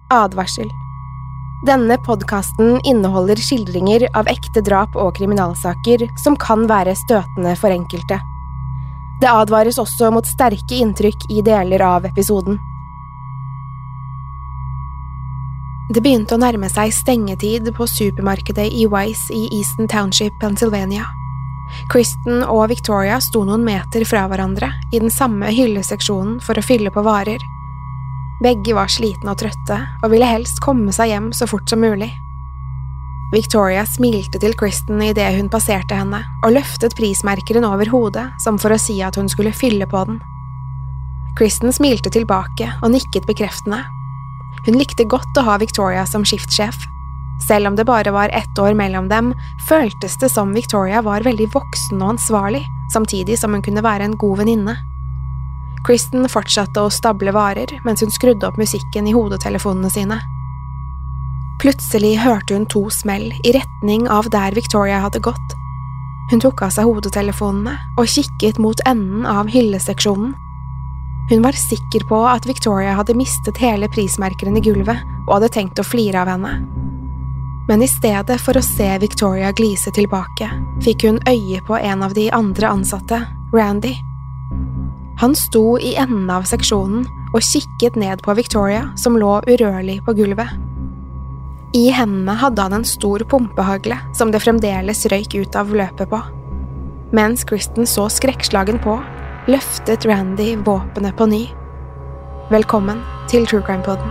Advarsel. Denne podcasten inneholder skildringer av ekte drap og kriminalsaker som kan være støtende for enkelte. Det advares også mot sterke inntrykk i deler av episoden. Det begynte å nærme seg stengetid på supermarkedet i Wise i Easton Township, Pennsylvania. Kristen og Victoria sto noen meter fra hverandre i den samme hylleseksjonen for å fylle på varer. Begge var slitne og trøtte, og ville helst komme seg hjem så fort som mulig. Victoria smilte til Kristen i det hun passerte henne, og løftet prismerkeren over hodet, som for å si at hun skulle fylle på den. Kristen smilte tilbake og nikket bekreftende. Hun likte godt å ha Victoria som skiftsjef. Selv om det bare var 1 år mellom dem, føltes det som Victoria var veldig voksen og ansvarlig, samtidig som hun kunne være en god venninne. Kristen fortsatte å stable varer mens hun skrudde opp musikken i hodetelefonene sine. Plutselig hørte hun 2 smell i retning av der Victoria hadde gått. Hun tok av seg hodetelefonene og kikket mot enden av hylleseksjonen. Hun var sikker på at Victoria hadde mistet hele prismerkeren i gulvet og hadde tenkt å flire av henne. Men i stedet for å se Victoria glise tilbake, fikk hun øye på en av de andre ansatte, Randy. Han sto i enden av seksjonen og kikket ned på Victoria, som lå urørlig på gulvet. I hendene hadde han en stor pumpehagle som det fremdeles røyk ut av løpet på. Mens Kristen så skrekkslagen på, løftet Randy våpenet på ny. Velkommen til True Crime Podden.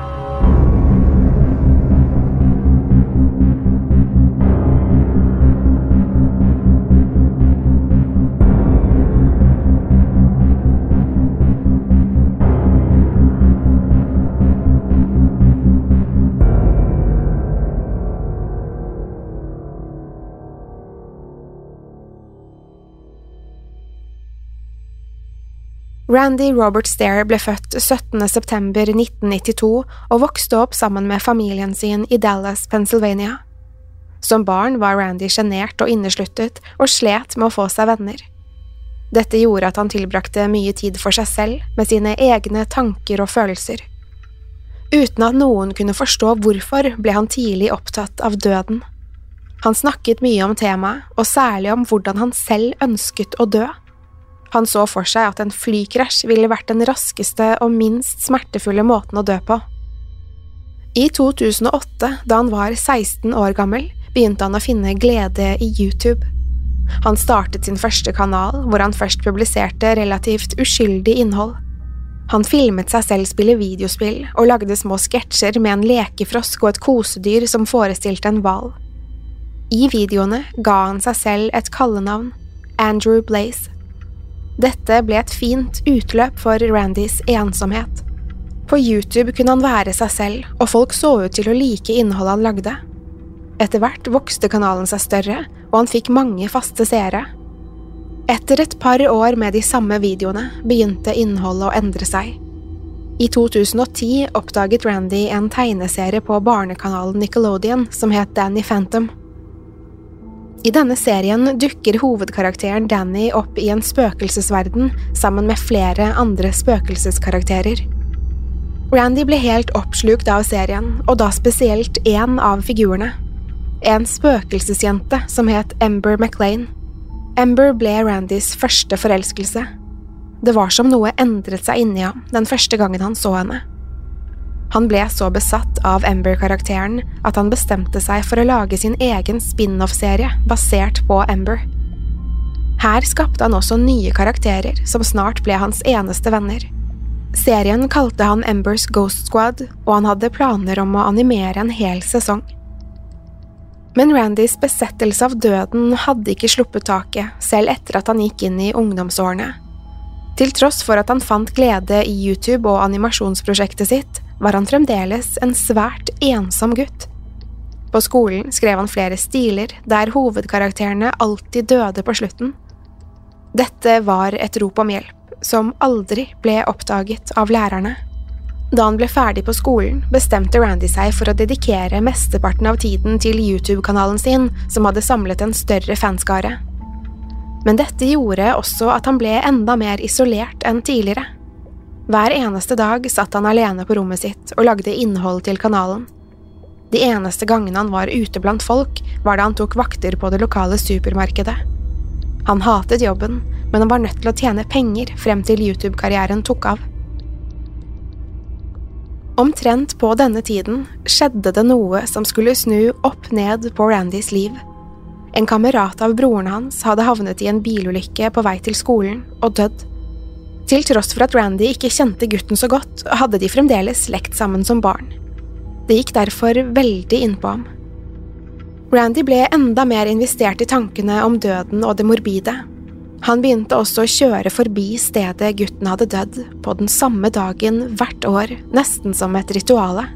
Randy Robert Stair ble født 17. september 1992 og vokste opp sammen med familien sin i Dallas, Pennsylvania. Som barn var Randy genert og innesluttet og slet med å få seg venner. Dette gjorde at han tilbrakte mye tid for seg selv med sine egne tanker og følelser. Uten at noen kunne forstå hvorfor, ble han tidlig opptatt av døden. Han snakket mye om temaet, og særlig om hvordan han selv ønsket å dø. Han så for seg at en flykrasj ville vært den raskeste og minst smertefulle måten å dø på. I 2008, da han var 16 år gammel, begynte han å finne glede i YouTube. Han startet sin første kanal, hvor han først publiserte relativt uskyldig innhold. Han filmet seg selv spille videospill, og lagde små sketsjer med en lekefrosk og et kosedyr som forestilte en hval. I videoene ga han seg selv et kallenavn, Andrew Blaze. Dette ble et fint utløp for Randys ensomhet. På YouTube kunne han være seg selv, og folk så ut til å like innholdet han lagde. Etter hvert vokste kanalen seg større, og han fikk mange faste seere. Etter et par år med de samme videoene begynte innholdet å endre seg. I 2010 oppdaget Randy en tegneserie på barnekanalen Nickelodeon som het Danny Phantom. I denne serien dukker hovedkarakteren Danny opp i en spøkelsesverden sammen med flere andre spøkelseskarakterer. Randy ble helt oppslukt av serien, og da spesielt en av figurene. En spøkelsesjente som het Ember McLean. Ember ble Randys første forelskelse. Det var som noe endret seg inni ham den første gangen han så henne. Han ble så besatt av Ember-karakteren at han bestemte seg for å lage sin egen spin-off-serie basert på Ember. Her skapte han også nye karakterer som snart ble hans eneste venner. Serien kalte han Embers Ghost Squad, og han hadde planer om å animere en hel sesong. Men Randys besettelse av døden hadde ikke sluppet taket, selv etter at han gikk inn i ungdomsårene. Til tross for at han fant glede i YouTube og animasjonsprosjektet sitt, var han fremdeles en svært ensom gutt. På skolen skrev han flere stiler der hovedkarakterene alltid døde på slutten. Dette var et rop om hjelp, som aldri ble oppdaget av lærerne. Da han ble ferdig på skolen, bestemte Randy seg for å dedikere mesteparten av tiden til YouTube-kanalen sin, som hadde samlet en større fanskare. Men dette gjorde også at han ble enda mer isolert enn tidligere. Hver eneste dag satt han alene på rommet sitt og lagde innhold til kanalen. De eneste gangene han var ute blant folk, var da han tok vakter på det lokale supermarkedet. Han hatet jobben, men han var nødt til å tjene penger frem til YouTube-karrieren tok av. Omtrent på denne tiden skjedde det noe som skulle snu opp ned på Randys liv. En kamerat av broren hans hadde havnet i en bilulykke på vei til skolen og dødd. Til tross for at Randy ikke kjente gutten så godt, hadde de fremdeles lekt sammen som barn. Det gikk derfor veldig inn på ham. Randy ble enda mer investert i tankene om døden og det morbide. Han begynte også å kjøre forbi stedet gutten hadde dødd, på den samme dagen hvert år, nesten som et rituale.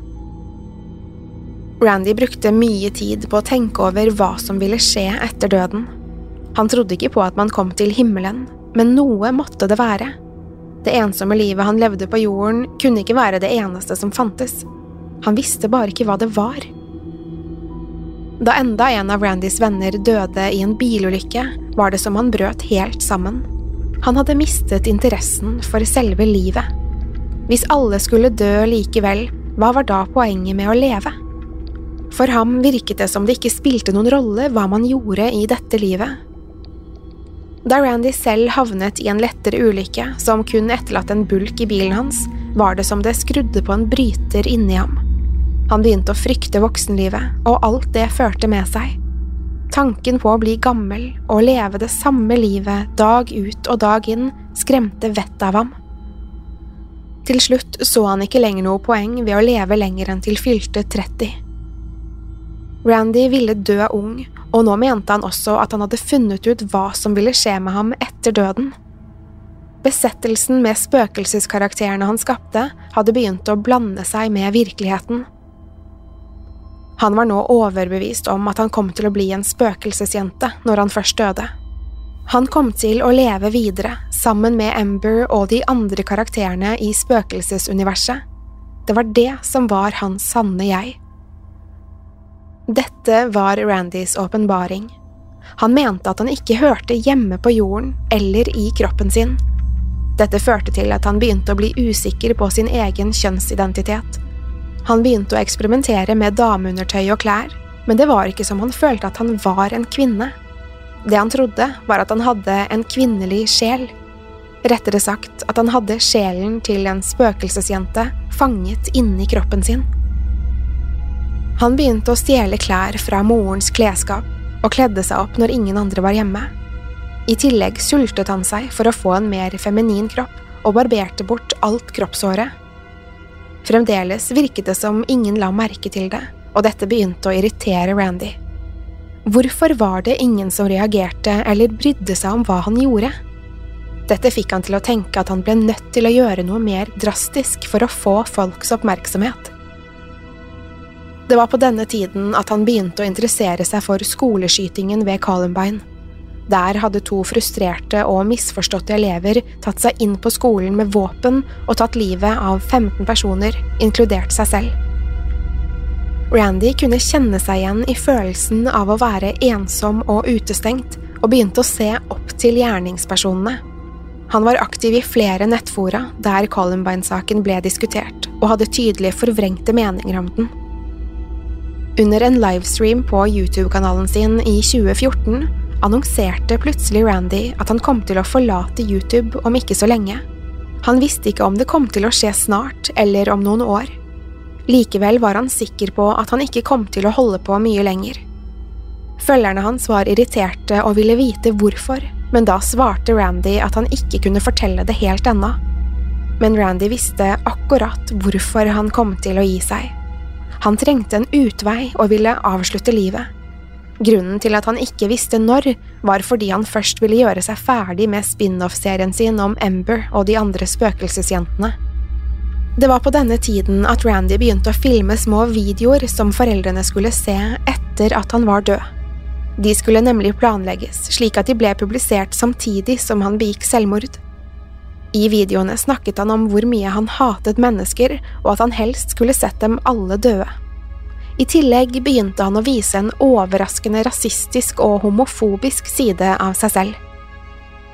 Randy brukte mye tid på å tenke over hva som ville skje etter døden. Han trodde ikke på at man kom til himmelen, men noe måtte det være. Det ensomme livet han levde på jorden kunne ikke være det eneste som fantes. Han visste bare ikke hva det var. Da enda en av Randys venner døde i en bilulykke, var det som han brøt helt sammen. Han hadde mistet interessen for selve livet. Hvis alle skulle dø likevel, hva var da poenget med å leve? For ham virket det som det ikke spilte noen rolle hva man gjorde i dette livet. Da Randy selv havnet i en lettere ulykke som kun etterlatt en bulk i bilen hans, var det som det skrudde på en bryter inni ham. Han begynte å frykte voksenlivet, og alt det førte med seg. Tanken på å bli gammel og leve det samme livet dag ut og dag inn skremte vettet av ham. Til slutt så han ikke lenger noe poeng ved å leve lenger enn til fylte 30. Randy ville dø ung, og nå mente han også at han hadde funnet ut hva som ville skje med ham etter døden. Besettelsen med spøkelseskarakterene han skapte hadde begynt å blande seg med virkeligheten. Han var nå overbevist om at han kom til å bli en spøkelsesjente når han først døde. Han kom til å leve videre sammen med Ember og de andre karakterene i spøkelsesuniverset. Det var det som var hans sanne jeg. Dette var Randys åpenbaring. Han mente at han ikke hørte hjemme på jorden eller i kroppen sin. Dette førte til at han begynte å bli usikker på sin egen kjønnsidentitet. Han begynte å eksperimentere med dameundertøy og klær, men det var ikke som han følte at han var en kvinne. Det han trodde var at han hadde en kvinnelig sjel. Rettere sagt at han hadde sjelen til en spøkelsesjente fanget inni kroppen sin. Han begynte å stjele klær fra morens klesskap og kledde seg opp når ingen andre var hjemme. I tillegg sultet han seg for å få en mer feminin kropp og barberte bort alt kroppshåret. Fremdeles virket det som ingen la merke til det, og dette begynte å irritere Randy. Hvorfor var det ingen som reagerte eller brydde seg om hva han gjorde? Dette fikk han til å tenke at han ble nødt til å gjøre noe mer drastisk for å få folks oppmerksomhet. Det var på denne tiden at han begynte å interessere seg for skoleskytingen ved Columbine. Der hadde 2 frustrerte og misforståtte elever tatt seg inn på skolen med våpen og tatt livet av 15 personer, inkludert seg selv. Randy kunne kjenne seg igjen i følelsen av å være ensom og utestengt, og begynte å se opp til gjerningspersonene. Han var aktiv i flere nettfora der Columbine-saken ble diskutert, og hadde tydelig forvrengte meninger om den. Under en livestream på YouTube-kanalen sin i 2014 annonserte plutselig Randy at han kom til å forlate YouTube om ikke så lenge. Han visste ikke om det kom til å skje snart eller om noen år. Likevel var han sikker på at han ikke kom til å holde på mye lenger. Følgerne hans var irriterte og ville vite hvorfor, men da svarte Randy at han ikke kunne fortelle det helt ennå. Men Randy visste akkurat hvorfor han kom til å gi seg. Han trengte en utvei og ville avslutte livet. Grunnen til at han ikke visste når, var fordi han først ville gjøre seg ferdig med spin-off-serien sin om Ember og de andre spøkelsesjentene. Det var på denne tiden at Randy begynte å filme små videoer som foreldrene skulle se etter at han var død. De skulle nemlig planlegges, slik at de ble publisert samtidig som han begikk selvmord. I videoene snakket han om hvor mye han hatet mennesker, og at han helst skulle sett dem alle døde. I tillegg begynte han å vise en overraskende rasistisk og homofobisk side av seg selv.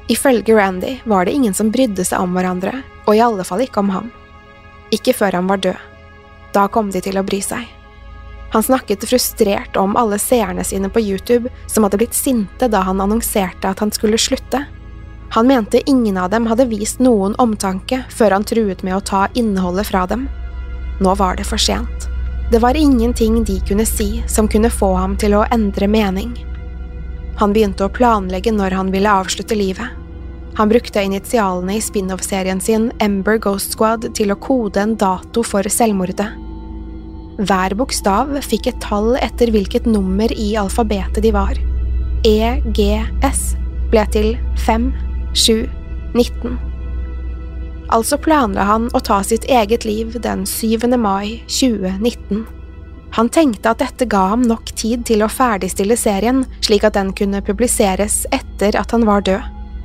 Ifølge Randy var det ingen som brydde seg om hverandre, og i alle fall ikke om ham. Ikke før han var død. Da kom de til å bry seg. Han snakket frustrert om alle seerne sine på YouTube som hadde blitt sinte da han annonserte at han skulle slutte. Han mente ingen av dem hadde vist noen omtanke før han truet med å ta innholdet fra dem. Nå var det for sent. Det var ingenting de kunne si som kunne få ham til å endre mening. Han begynte å planlegge når han ville avslutte livet. Han brukte initialene i spin-off-serien sin Ember Ghost Squad til å kode en dato for selvmordet. Hver bokstav fikk et tall etter hvilket nummer i alfabetet de var. E, G, S ble til 5, 7, 19. Altså planla han å ta sitt eget liv den 7. mai 2019. Han tenkte at dette ga ham nok tid til å ferdigstille serien, slik at den kunne publiseres etter at han var død.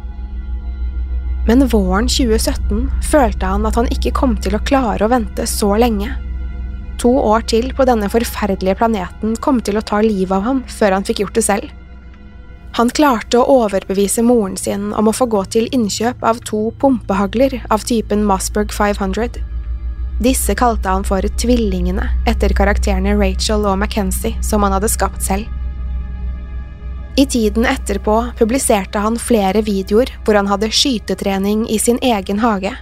Men våren 2017 følte han at han ikke kom til å klare å vente så lenge. 2 år til på denne forferdelige planeten kom til å ta livet av ham før han fikk gjort det selv. Han klarte å overbevise moren sin om å få gå til innkjøp av 2 pumpehagler av typen Mossberg 500. Disse kalte han for tvillingene etter karakterene Rachel og Mackenzie som han hadde skapt selv. I tiden etterpå publiserte han flere videoer hvor han hadde skytetrening i sin egen hage.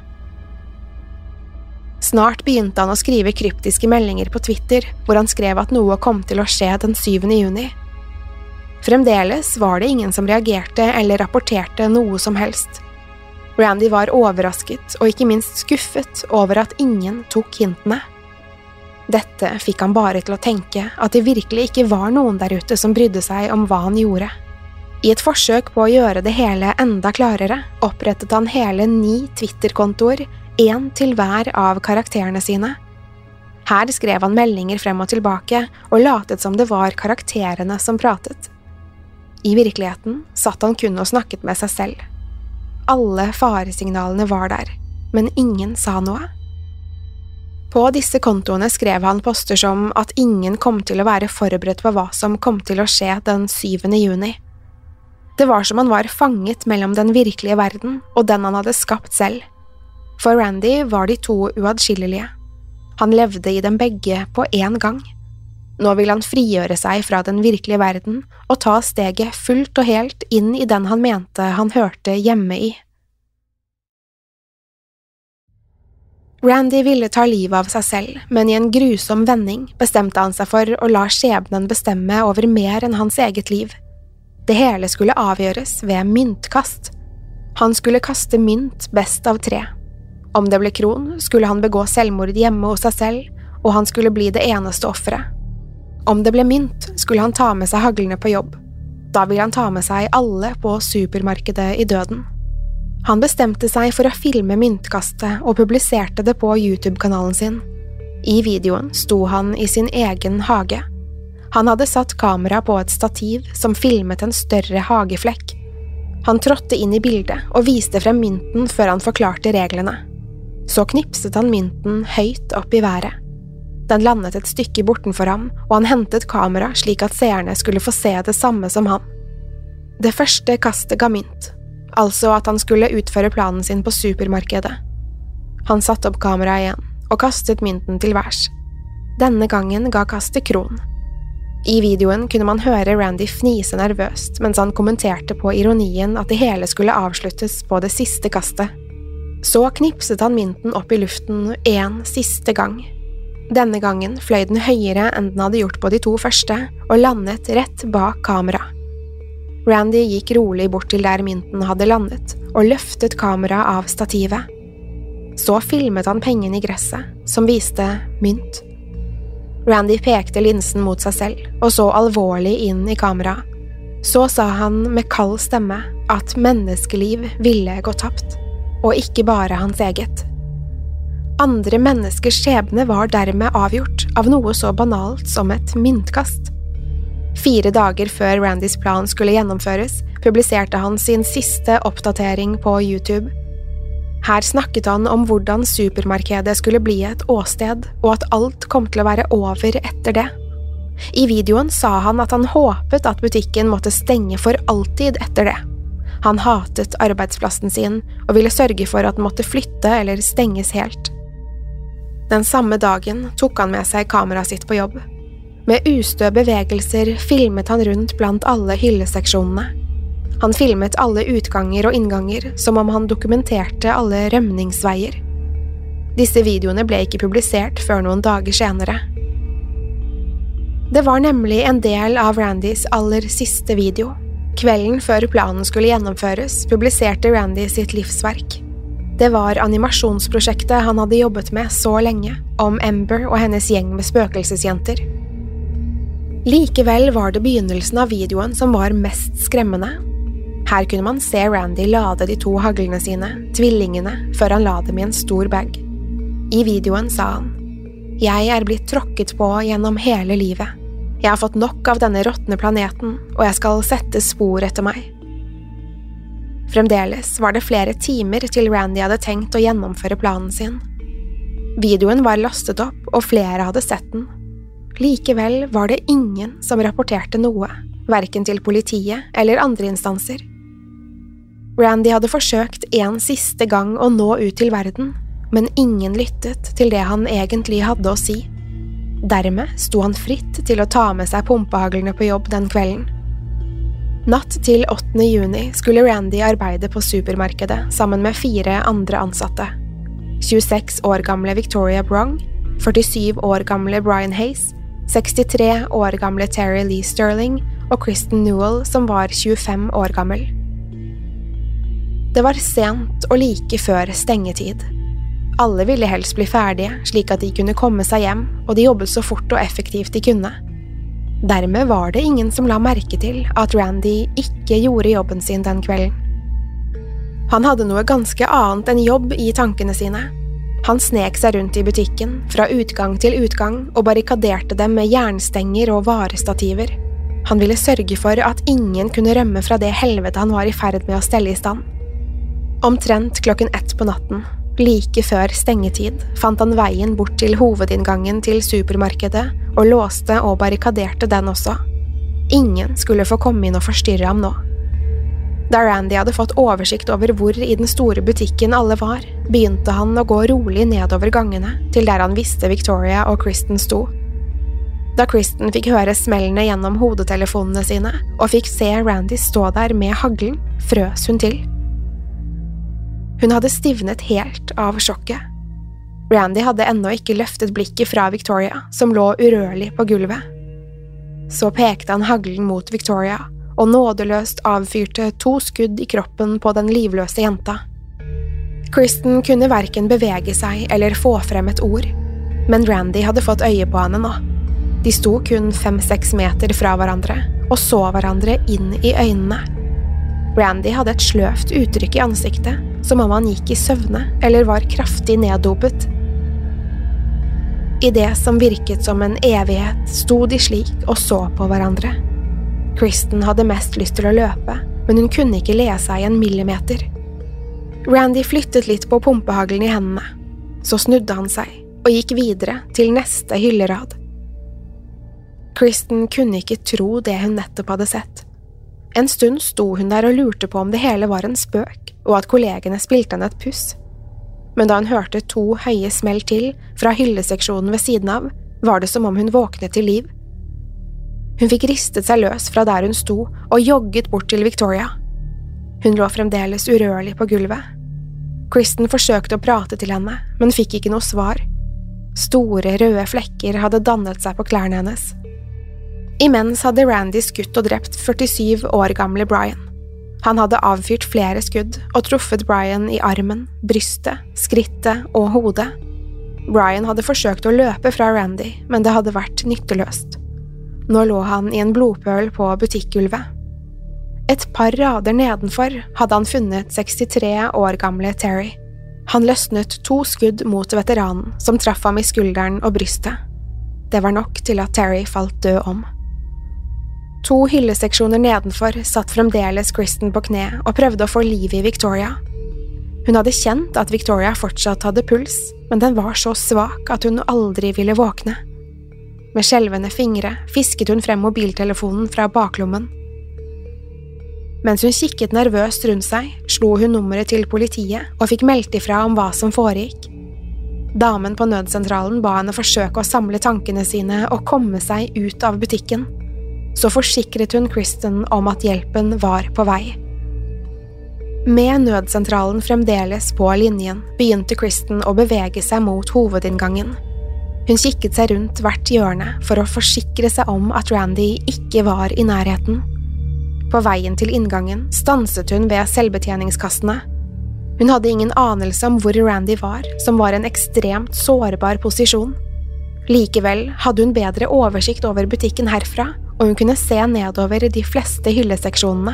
Snart begynte han å skrive kryptiske meldinger på Twitter, hvor han skrev at noe kom til å skje den 7. juni. Fremdeles var det ingen som reagerte eller rapporterte noe som helst. Randy var overrasket og ikke minst skuffet over at ingen tok hintene. Dette fikk han bare til å tenke at det virkelig ikke var noen der ute som brydde seg om hva han gjorde. I et forsøk på å gjøre det hele enda klarere, opprettet han hele 9 Twitter-kontoer, 1 til hver av karakterene sine. Her skrev han meldinger frem og tilbake, og latet som det var karakterene som pratet. I virkeligheten satt han kun og snakket med seg selv. Alle faresignalene var der, men ingen sa noe. På disse kontoene skrev han poster som at ingen kom til å være forberedt på hva som kom til å skje den 7. juni. Det var som han var fanget mellom den virkelige verden og den han hadde skapt selv. For Randy var de 2 uatskillelige. Han levde i dem begge på en gang. Nå vil han frigjøre seg fra den virkelige verden og ta steget fullt og helt inn i den han mente han hørte hjemme i. Randy ville ta livet av seg selv, men i en grusom vending bestemte han seg for å la skjebnen bestemme over mer enn hans eget liv. Det hele skulle avgjøres ved myntkast. Han skulle kaste mynt best av 3. Om det ble kron, skulle han begå selvmord hjemme hos seg selv, og han skulle bli det eneste offeret. Om det ble mynt, skulle han ta med seg haglene på jobb. Da ville han ta med seg alle på supermarkedet i døden. Han bestemte seg for å filme myntkastet og publiserte det på YouTube-kanalen sin. I videoen sto han i sin egen hage. Han hadde satt kamera på et stativ som filmet en større hageflekk. Han trådte inn i bildet og viste frem mynten før han forklarte reglene. Så knipset han mynten høyt opp i været. Den landet et stykke bortenfor ham, og han hentet kamera slik at seerne skulle få se det samme som ham. Det første kastet ga mynt, altså at han skulle utføre planen sin på supermarkedet. Han satte opp kameraet igjen og kastet mynten til værs. Denne gangen ga kastet kron. I videoen kunne man høre Randy fnise nervøst mens han kommenterte på ironien at det hele skulle avsluttes på det siste kastet. Så knipset han mynten opp i luften en siste gang. Denne gangen fløy den høyere enn den hadde gjort på de 2 første, og landet rett bak kamera. Randy gikk rolig bort til der mynten hadde landet, og løftet kameraet av stativet. Så filmet han pengen i gresset, som viste mynt. Randy pekte linsen mot seg selv, og så alvorlig inn i kameraet. Så sa han med kald stemme at menneskeliv ville gå tapt, og ikke bare hans eget. Andre menneskers skjebne var dermed avgjort av noe så banalt som et myntkast. 4 dager før Randys plan skulle gjennomføres, publiserte han sin siste oppdatering på YouTube. Her snakket han om hvordan supermarkedet skulle bli et åsted, og at alt kom til å være over etter det. I videoen sa han at han håpet at butikken måtte stenge for alltid etter det. Han hatet arbeidsplassen sin og ville sørge for at den måtte flytte eller stenges helt. Den samme dagen tok han med seg kameraet sitt på jobb. Med ustø bevegelser filmet han rundt blant alle hylleseksjonene. Han filmet alle utganger og innganger som om han dokumenterte alle rømningsveier. Disse videoene ble ikke publisert før noen dager senere. Det var nemlig en del av Randys aller siste video. Kvelden før planen skulle gjennomføres, publiserte Randy sitt livsverk. Det var animasjonsprosjektet han hadde jobbet med så lenge, om Amber og hennes gjeng med spøkelsesjenter. Likevel var det begynnelsen av videoen som var mest skremmende. Her kunne man se Randy lade de 2 haglene sine, tvillingene, før han la dem i en stor bag. I videoen sa han: «Jeg er blitt tråkket på gjennom hele livet. Jeg har fått nok av denne råtne planeten, og jeg skal sette spor etter meg.» Fremdeles var det flere timer til Randy hadde tenkt å gjennomføre planen sin. Videoen var lastet opp, og flere hadde sett den. Likevel var det ingen som rapporterte noe, hverken til politiet eller andre instanser. Randy hadde forsøkt en siste gang å nå ut til verden, men ingen lyttet til det han egentlig hadde å si. Dermed sto han fritt til å ta med seg pumpehaglene på jobb den kvelden. Natt til 8. juni skulle Randy arbeide på supermarkedet sammen med 4 andre ansatte. 26 år gamle Victoria Brong, 47 år gamle Brian Hayes, 63 år gamle Terry Lee Sterling og Kristen Newell som var 25 år gammel. Det var sent og like før stengetid. Alle ville helst bli ferdige, slik at de kunne komme seg hjem, og de jobbet så fort og effektivt de kunne. Dermed var det ingen som la merke til at Randy ikke gjorde jobben sin den kvelden. Han hadde noe ganske annet enn jobb i tankene sine. Han snek seg rundt i butikken, fra utgang til utgang, og barrikaderte dem med jernstenger og varestativer. Han ville sørge for at ingen kunne rømme fra det helvete han var i ferd med å stelle i stand. Omtrent 1:00 på natten, like før stengetid, fant han veien bort til hovedinngangen til supermarkedet og låste og barrikaderte den også. Ingen skulle få komme inn og forstyrre ham nå. Da Randy hadde fått oversikt over hvor i den store butikken alle var, begynte han å gå rolig nedover gangene til der han visste Victoria og Kristen sto. Da Kristen fikk høre smellene gjennom hodetelefonene sine og fikk se Randy stå der med haglen, frøs hun til. Hun hadde stivnet helt av sjokket. Randy hadde ennå ikke løftet blikket fra Victoria, som lå urørlig på gulvet. Så pekte han haglen mot Victoria, og nådeløst avfyrte 2 skudd i kroppen på den livløse jenta. Kristen kunne hverken bevege seg eller få frem et ord, men Randy hadde fått øye på henne nå. De sto kun 5-6 meter fra hverandre, og så hverandre inn i øynene. Randy hadde et sløvt uttrykk i ansiktet, som om han gikk i søvne eller var kraftig neddopet. I det som virket som en evighet, sto de slik og så på hverandre. Kristen hadde mest lyst til å løpe, men hun kunne ikke le seg 1 millimeter. Randy flyttet litt på pumpehaglen i hendene. Så snudde han seg og gikk videre til neste hyllerad. Kristen kunne ikke tro det hun nettopp hadde sett. En stund sto hun der og lurte på om det hele var en spøk, og at kollegene spilte henne et puss. Men da hun hørte 2 høye smell til fra hylleseksjonen ved siden av, var det som om hun våknet til liv. Hun fikk ristet seg løs fra der hun sto og jogget bort til Victoria. Hun lå fremdeles urørlig på gulvet. Kristen forsøkte å prate til henne, men fikk ikke noe svar. Store røde flekker hadde dannet seg på klærne hennes. Imens hadde Randy skutt og drept 47 år gamle Brian. Han hadde avfyrt flere skudd og truffet Brian i armen, brystet, skrittet og hodet. Brian hadde forsøkt å løpe fra Randy, men det hadde vært nytteløst. Nå lå han i en blodpøl på butikkgulvet. Et par rader nedenfor hadde han funnet 63 år gamle Terry. Han løsnet 2 skudd mot veteranen, som traff ham i skulderen og brystet. Det var nok til at Terry falt død om. 2 hylleseksjoner nedenfor satt fremdeles Kristen på kne og prøvde å få liv i Victoria. Hun hadde kjent at Victoria fortsatt hadde puls, men den var så svak at hun aldri ville våkne. Med skjelvende fingre fisket hun frem mobiltelefonen fra baklommen. Mens hun kikket nervøst rundt seg, slo hun nummeret til politiet og fikk meldt ifra om hva som foregikk. Damen på nødsentralen ba henne forsøke å samle tankene sine og komme seg ut av butikken. Så forsikret hun Kristen om at hjelpen var på vei. Med nødsentralen fremdeles på linjen, begynte Kristen å bevege seg mot hovedinngangen. Hun kikket seg rundt hvert hjørne for å forsikre seg om at Randy ikke var i nærheten. På veien til inngangen stanset hun ved selvbetjeningskassene. Hun hadde ingen anelse om hvor Randy var, som var en ekstremt sårbar posisjon. Likevel hadde hun bedre oversikt over butikken herfra, og hun kunne se nedover de fleste hylleseksjonene.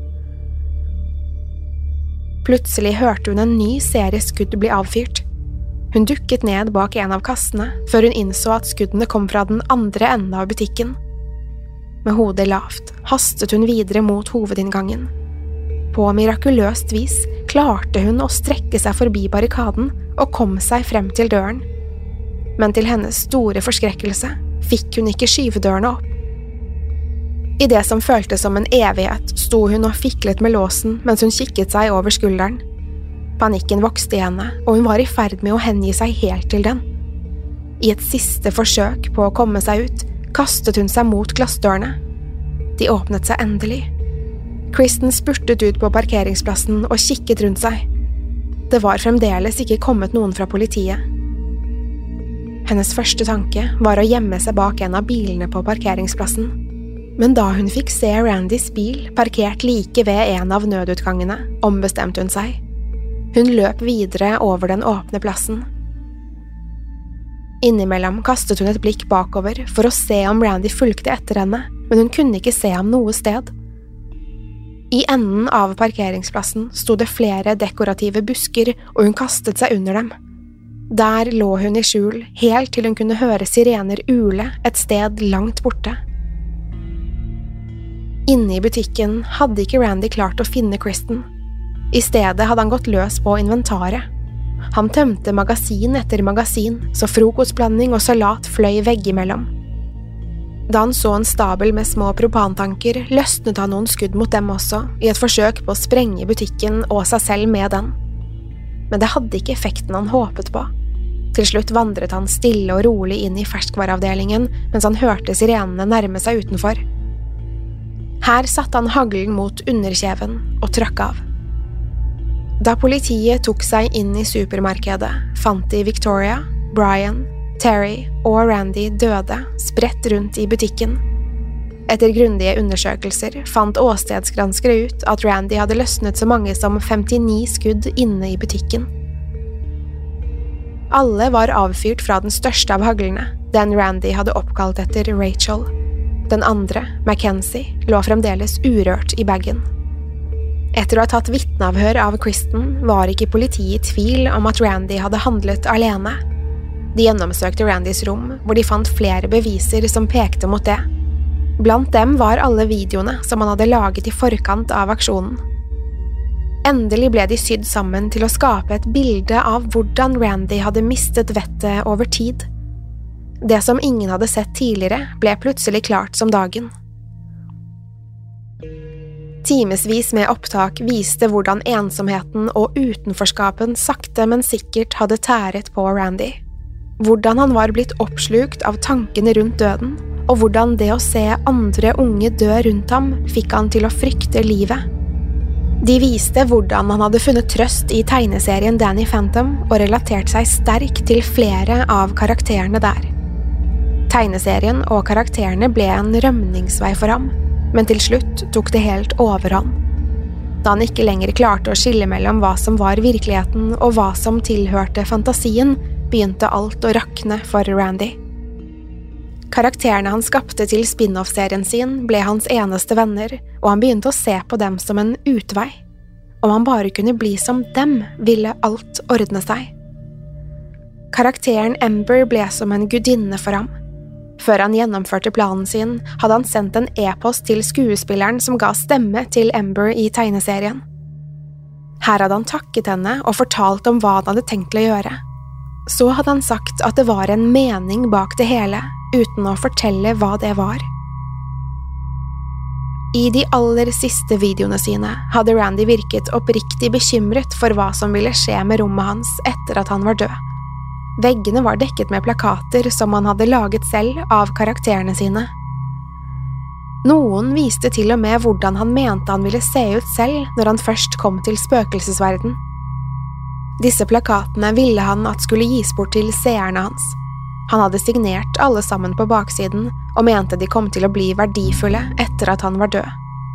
Plutselig hørte hun en ny serie skudd bli avfyrt. Hun dukket ned bak en av kassene, før hun innså at skuddene kom fra den andre enden av butikken. Med hodet lavt hastet hun videre mot hovedinngangen. På mirakuløst vis klarte hun å strekke seg forbi barrikaden og kom seg frem til døren. Men til hennes store forskrekkelse fikk hun ikke skyvedørene opp. I det som føltes som en evighet sto hun og fiklet med låsen mens hun kikket seg over skulderen. Panikken vokste i henne, og hun var i ferd med å hengi seg helt til den. I et siste forsøk på å komme seg ut, kastet hun seg mot glassdørene. De åpnet seg endelig. Kristen spurtet ut på parkeringsplassen og kikket rundt seg. Det var fremdeles ikke kommet noen fra politiet. Hennes første tanke var å gjemme seg bak en av bilene på parkeringsplassen. Men da hun fikk se Randys bil parkert like ved en av nødutgangene, ombestemte hun seg. Hun løp videre over den åpne plassen. Innimellom kastet hun et blikk bakover for å se om Randy fulgte etter henne, men hun kunne ikke se ham noe sted. I enden av parkeringsplassen sto det flere dekorative busker, og hun kastet seg under dem. Der lå hun i skjul, helt til hun kunne høre sirener ule et sted langt borte. Inne i butikken hadde ikke Randy klart å finne Kristen. I stedet hadde han gått løs på inventaret. Han tømte magasin etter magasin, så frokostblanding og salat fløy veggimellom. Da han så en stabel med små propantanker, løsnet han noen skudd mot dem også, i et forsøk på å sprenge butikken og seg selv med den. Men det hadde ikke effekten han håpet på. Til slutt vandret han stille og rolig inn i ferskvareavdelingen, mens han hørte sirenene nærme seg utenfor. Her satte han haglen mot underkjeven og trakk av. Da politiet tok seg inn i supermarkedet, fant de Victoria, Brian, Terry og Randy døde, spredt rundt i butikken. Etter grundige undersøkelser fant åstedsgranskere ut at Randy hadde løsnet så mange som 59 skudd inne i butikken. Alle var avfyrt fra den største av haglene, den Randy hadde oppkalt etter Rachel. Den andre, Mackenzie, lå fremdeles urørt i bagen. Etter å ha tatt vitneavhør av Kristen var ikke politiet i tvil om at Randy hadde handlet alene. De gjennomsøkte Randys rom, hvor de fant flere beviser som pekte mot det. Blant dem var alle videoene som han hadde laget i forkant av aksjonen. Endelig ble de sydd sammen til å skape et bilde av hvordan Randy hadde mistet vettet over tid. Det som ingen hadde sett tidligere, ble plutselig klart som dagen. Timesvis med opptak viste hvordan ensomheten og utenforskapen sakte, men sikkert hadde tæret på Randy. Hvordan han var blitt oppslukt av tankene rundt døden, og hvordan det å se andre unge dø rundt ham fikk han til å frykte livet. De viste hvordan han hadde funnet trøst i tegneserien Danny Phantom og relatert seg sterkt til flere av karakterene der. Tegneserien og karakterene ble en rømningsvei for ham, men til slutt tok det helt overhånd. Da han ikke lenger klarte å skille mellom hva som var virkeligheten og hva som tilhørte fantasien, begynte alt å rakne for Randy. Karakterene han skapte til spin-off-serien sin ble hans eneste venner, og han begynte å se på dem som en utvei. Om han bare kunne bli som dem, ville alt ordne seg. Karakteren Ember ble som en gudinne for ham. Før han gjennomførte planen sin, hadde han sendt en e-post til skuespilleren som ga stemme til Ember i tegneserien. Her hadde han takket henne og fortalt om hva han hadde tenkt til å gjøre. Så hadde han sagt at det var en mening bak det hele, uten å fortelle hva det var. I de aller siste videoene sine hadde Randy virket oppriktig bekymret for hva som ville skje med rommet hans etter at han var død. Veggene var dekket med plakater som han hadde laget selv av karakterene sine. Noen viste til og med hvordan han mente han ville se ut selv når han først kom til spøkelsesverden. Disse plakatene ville han at skulle gis bort til seerne hans. Han hadde signert alle sammen på baksiden og mente de kom til å bli verdifulle etter at han var død.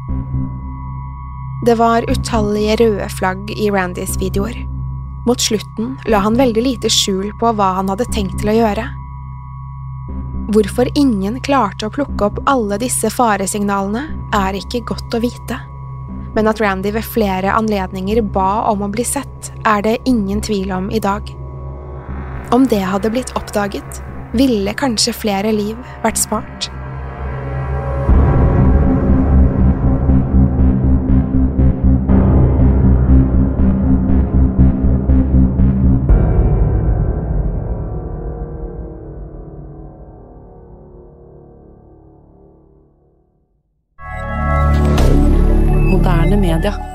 Det var utallige røde flagg i Randys videoer. Mot slutten la han veldig lite skjul på hva han hadde tenkt til å gjøre. Hvorfor ingen klarte å plukke opp alle disse faresignalene er ikke godt å vite. Men at Randy ved flere anledninger ba om å bli sett, er det ingen tvil om i dag. Om det hadde blitt oppdaget, ville kanskje flere liv vært spart. Moderne media.